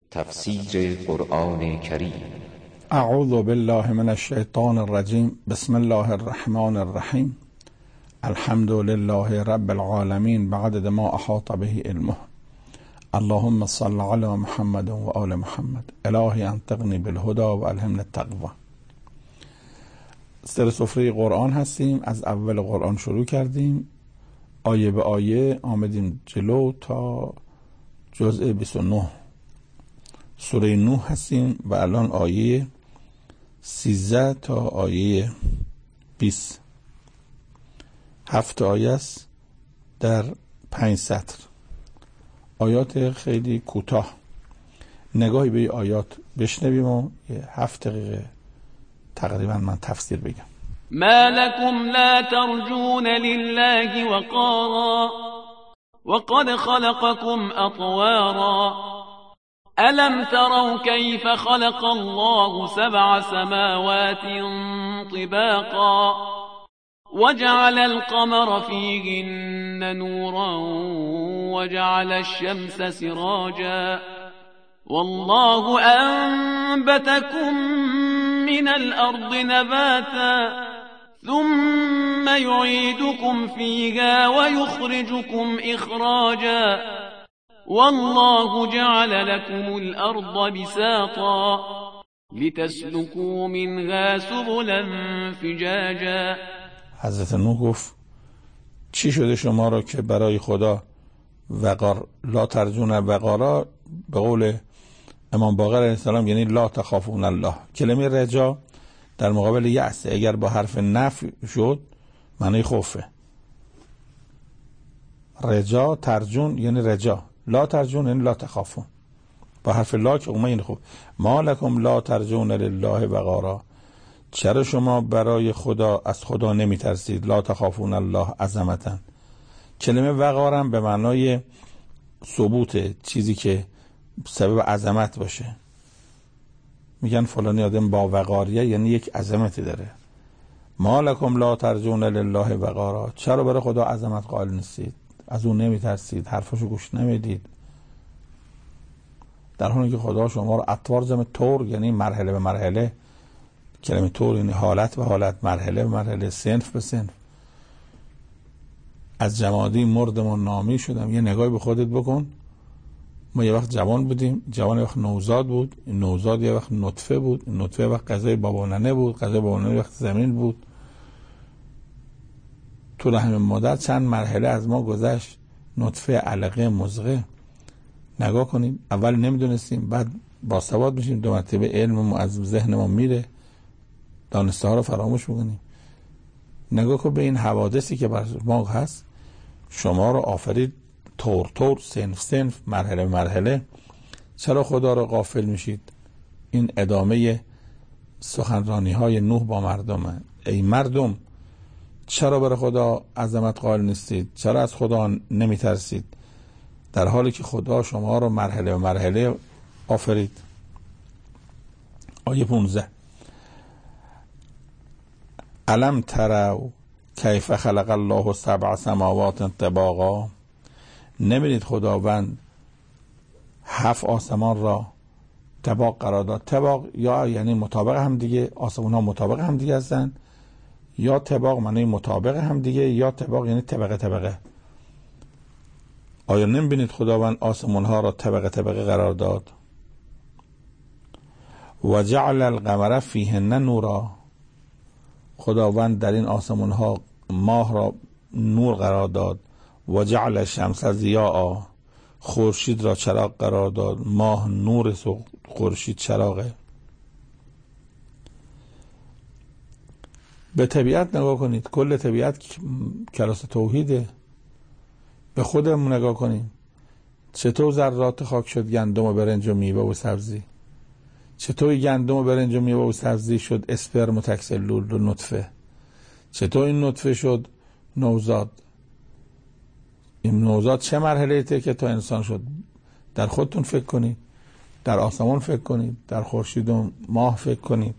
تفسیر قرآن کریم. اعوذ بالله من الشیطان الرجیم. بسم الله الرحمن الرحیم. الحمد لله رب العالمین بعدد ما احاط به علمه. اللهم صل علی محمد و آل محمد. الهی انطقنی بالهدى و الهمنا التقوی. سر سفره قرآن هستیم. از اول قرآن شروع کردیم، آیه به آیه آمدیم جلو تا جزء 29 سوره نوح هستیم و الان آیه 13 تا آیه 20. 7 آیه است در 5 سطر. آیات خیلی کوتاه. نگاهی به آیات بشنویم و 7 دقیقه تقریبا من تفسیر بگم. ما لكم لا ترجون لله وقارا وقد خلقكم أطوارا ألم تروا كيف خلق الله 7 سماوات طباقا وجعل القمر فيهن نورا وجعل الشمس سراجا والله أنبتكم من الأرض نباتا ثم يعيدكم فيها ويخرجكم إخراجا والله جعل لكم الأرض بساطا لتسلكوا منها سبلا فجاجا. حضرت نوح گفت چی شده شما را که برای خدا وقار لا ترجون وقارا، به قول امام باقر علیه السلام یعنی لا تخافون الله. کلمه رجا در مقابل یأس اگر با حرف نفی شد معنی خوفه. رجا ترجون یعنی رجا، لا ترجون یعنی لا تخافون. با حرف لا که اومد یعنی خوف. ما لکم لا ترجون لله وقارا، چرا شما برای خدا از خدا نمی ترسید؟ لا تخافون الله عظمتا. کلمه وقارم به معنای ثبوت، چیزی که سبب عظمت باشه. میگن فلانی آدم با وقاریه یعنی یک عظمتی داره. ما لکم لا ترجون لله وقارا، چرا برای خدا عظمت قائل نیستید؟ از اون نمی ترسید؟ حرفاشو گوش نمیدید؟ در حالی که خدا شما رو اطوار جمع طور یعنی مرحله به مرحله. کلمه طور یعنی حالت به حالت، مرحله به مرحله، صنف به صنف. از جمادی مردم و نامی شدم. یه نگاهی به خودت بکن. ما یه وقت جوان بودیم، جوان یه وقت نوزاد بود، این نوزاد یه وقت نطفه بود، این نطفه یه وقت غذای بابا ننه بود، غذای بابا ننه یه وقت زمین بود. تو رحم مادر چند مرحله از ما گذشت. نطفه، علقه، مضغه. نگاه کنیم، اول نمیدونستیم، بعد باسواد میشیم، 2 مرتبه علم از ذهن ما میره، دانسته ها رو فراموش میکنیم. نگاه کن به این حوادثی که بر ما هست. شما رو آفرید طور طور، صنف صنف، مرحله مرحله. چرا خدا رو غافل میشید؟ این ادامه سخنرانی های نوح با مردمه. ای مردم، چرا برای خدا عظمت قائل نیستید؟ چرا از خدا نمی ترسید؟ در حالی که خدا شما رو مرحله و مرحله آفرید. آیه 15. الم تروا کیف خلق الله 7 سماوات طباقا، نبینید خداوند 7 آسمان را طباق قرار داد. طباق یا یعنی مطابق هم دیگه، آسمان ها مطابق هم دیگه هستن، یا طباق معنی مطابق هم دیگه، یا طباق یعنی طبقه طبقه. آیا نمیبینید خداوند آسمان ها را طبقه طبقه قرار داد؟ و جعل القمر فیهن نورا، خداوند در این آسمان ها ماه را نور قرار داد. و جعل الشمس ضیاء، خورشید را چراغ قرار داد. ماه نور، خورشید چراغه. به طبیعت نگاه کنید. کل طبیعت کلاس توحیده. به خودمون نگاه کنیم. چطور ذرات خاک شد گندم و برنج و میوه و سبزی؟ چطور گندم و برنج و میوه و سبزی شد اسپرم و تکسلول و نطفه؟ چطور این نطفه شد نوزاد؟ این نوزاد چه مرحله ته که تا انسان شد؟ در خودتون فکر کنید، در آسمان فکر کنید، در خورشید و ماه فکر کنید.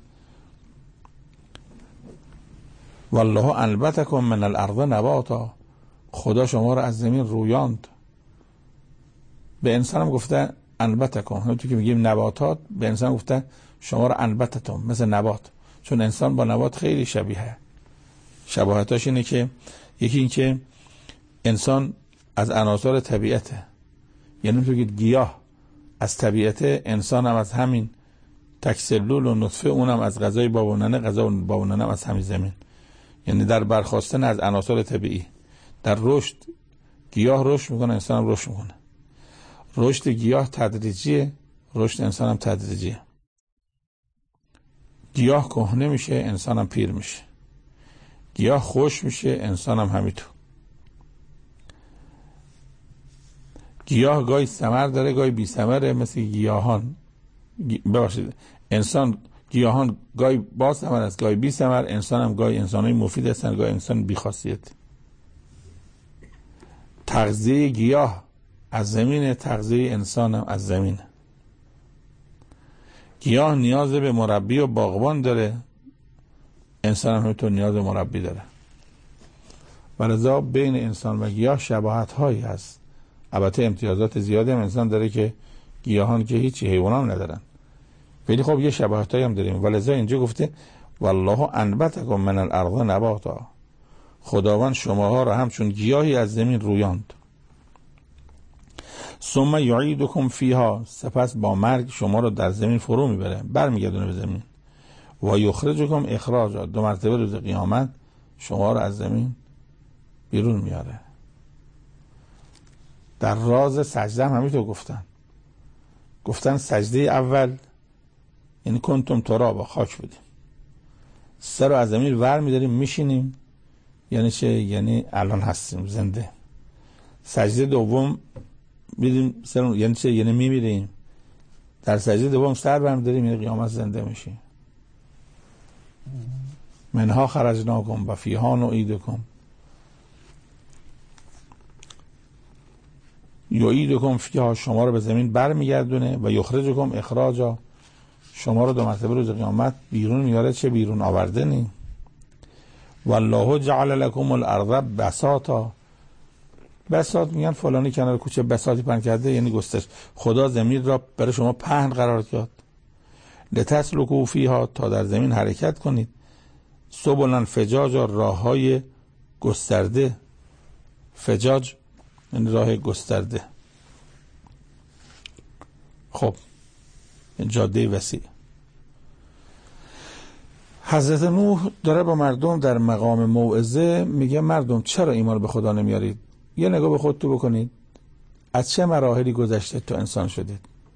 والله انبتکم من الارض نباتا، خدا شما رو از زمین رویاند. به انسان هم گفته انبتکم، همونطور که میگیم نباتات به انسان گفتن شما رو انبتتم، مثل نبات، چون انسان با نبات خیلی شبیه. شباهتاش اینه که یکی این که انسان از عناصر طبیعته، یعنی اونطور که گیاه از طبیعت، انسان هم از همین تکسلول و نطفه، اونم از غذای بابونانه، غذا بابونانه هم از همین زمین، یعنی در برخواستن از عناصر طبیعی. در رشد گیاه رشد میکنه، انسان هم رشد میکنه. رشد گیاه تدریجیه، رشد انسان هم تدریجیه. گیاه کهنه میشه، انسان هم پیر میشه. گیاه خوش میشه، انسان هم همینطور. گیاه گاهی ثمر داره گاهی بی ثمره، مثل گیاهان. ببخشید، انسان گیاهان گاهی با ثمر است گاهی بی ثمر، انسان هم گاهی انسانای مفید هستن گاهی انسان بی خاصیت. تغذیه گیاه از زمین، تغذیه انسان هم از زمین. گیاه نیاز به مربی و باغبان داره، انسان هم همینطور نیاز به مربی داره. ولذا بین انسان و گیاه شباهت هایی هست. البته امتیازات زیادی هم انسان داره که گیاهان که هیچی، حیوانان ندارن، ولی خب یه شباهت هایی هم داریم. ولذا اینجا گفته والله انبتکم من الارض نباتا، خداوند شماها را همچون گیاهی از زمین رویاند. ثم یعیدکم فیها، سپس با مرگ شما رو در زمین فرو میبره، برمیگردونه به زمین. و یخرجکم اخراجا، 2 مرتبه روز قیامت شما رو از زمین بیرون میاره. در راز سجده هم همینطور گفتن سجده اول یعنی کنتم ترابا، خاک بودیم، سر رو از زمین ور میداریم میشینیم، یعنی چه؟ یعنی الان هستیم زنده. سجده دوم میدیم سر، یعنی چه؟ یعنی میمیریم. در سجده دوم سر برمیداریم، یعنی قیامت زنده میشیم. منها خرجناکم و فیها نعیدکم یعیدکم فیها، شما رو به زمین برمیگردونه. و یخرجکم اخراجا، شما رو 2 مرتبه روز قیامت بیرون میاره. چه بیرون آوردنی؟ والله جعل لكم الارض بساطا، بساط میگن فلانی کنار کوچه بساطی پهن کرده، یعنی گسترش. خدا زمین را برای شما پهن قرار داد. لتسلکوا فیها، تا در زمین حرکت کنید. سبلا فجاجا، راههای گسترده. فجاج یعنی راه گسترده. خب این جاده وسیع. حضرت نوح داره با مردم در مقام موعظه میگه مردم چرا ایمان به خدا نمیارید؟ یه نگاه به خودتون بکنید، از چه مراحلی گذشته تا انسان شدید.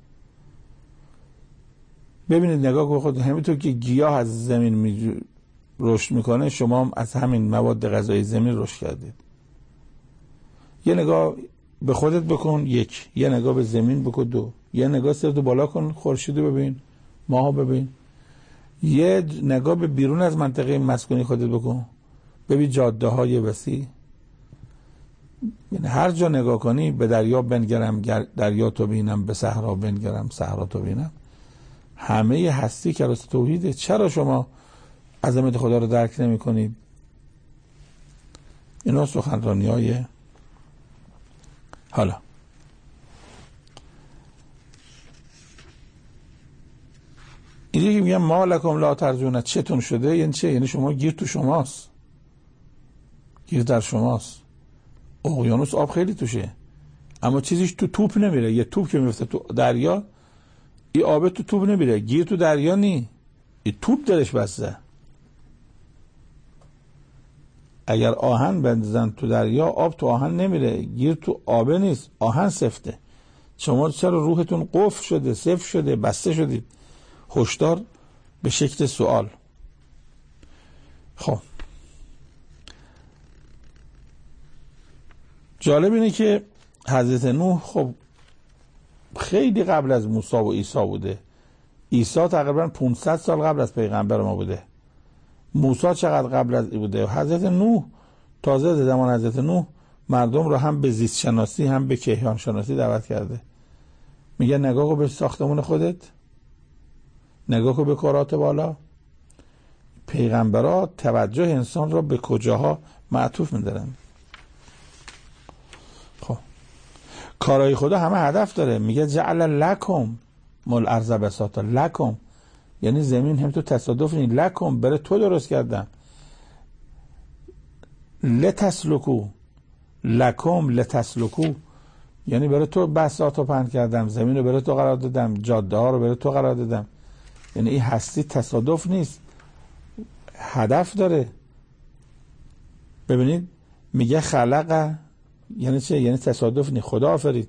ببینید، نگاه به خود. همینطور که گیاه از زمین رشد میکنه، شما هم از همین مواد غذایی زمین رشد کردید. یه نگاه به خودت بکن، 1. یه نگاه به زمین بکن، 2. یه نگاه سرتو بالا کن، خورشید ببین، ماهو ببین. یه نگاه به بیرون از منطقه مسکونی خودت بکن، ببین جاده های وسیع. یعنی هر جا نگاه کنی، به دریا بنگرم دریا تو بینم، به صحرا بنگرم صحرا تو بینم. همه هستی که راست توحیده. چرا شما عظمت خدا رو درک نمی کنید؟ اینا سخنرانی های. حالا اینجا که میگم ما لکم لا ترجون، چتون شده؟ یعنی چه؟ یعنی شما گیر تو شماست، گیر در شماست. اقیانوس آب خیلی توشه، اما چیزیش تو توپ نمیره. یه توپ که میفته تو دریا، این آب تو توپ نمیره، گیر تو دریا نی، این توپ درش بسته. اگر آهن بندازن تو دریا، آب تو آهن نمیره، گیر تو آبه نیست، آهن سفته. شما چرا روحتون قفل شده، سفت شده، بسته شدید؟ هشدار به شکل سوال. خب جالب اینه که حضرت نوح خب خیلی قبل از موسی و عیسی بوده. عیسی تقریبا 500 سال قبل از پیغمبر ما بوده. موسی چقدر قبل از این بوده؟ حضرت نوح تازه زمان حضرت نوح مردم رو هم به زیست شناسی هم به کیهان شناسی دعوت کرده. میگه نگاه کن به ساختمون خودت، نگاه کن به کرات بالا. پیغمبرها توجه انسان را به کجاها معطوف می‌دارن. خب کارهای خدا همه هدف داره. میگه جعل لکم مل ارض بساطا، لکم یعنی زمین هم تو تصادف نیست، لکم برای تو درست کردم. لتسلکو، لکم لتسلکو یعنی برای تو بساط رو پهن کردم، زمین رو برای تو قرار دادم، جاده ها رو برای تو قرار دادم. یعنی این هستی تصادف نیست، هدف داره. ببینید میگه خلق یعنی چه؟ یعنی تصادف نیست، خدا آفرید.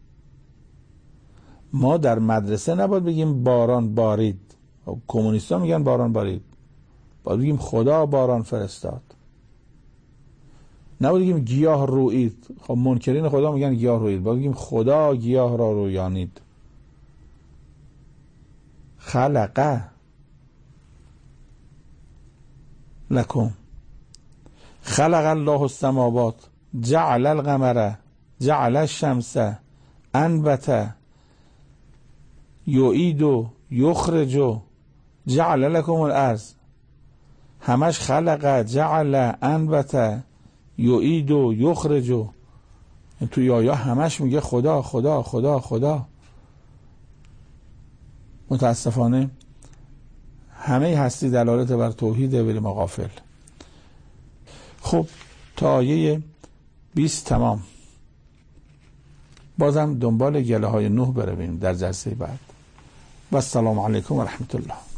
ما در مدرسه نباید بگیم باران بارید، کمونیستا میگن باران بارید، باید بگیم خدا باران فرستاد. نباید بگیم گیاه رویید، خب منکرین خدا میگن گیاه رویید، باید بگیم خدا گیاه را رویانید. خلق لکم، خلق الله السماوات، جعل القمر، جعل الشمس، انبت، یعید، یخرج، جعل لکم الارض. همش خلق، جعل، انبت، یعید، یخرج. توی آیه همش میگه خدا خدا خدا خدا. متاسفانه همه هستی دلالت بر توحیده ولی ما غافل. خب تا آیه 20 تمام. بازم دنبال گله های نوح برویم در جلسه بعد. و السلام علیکم و رحمت الله.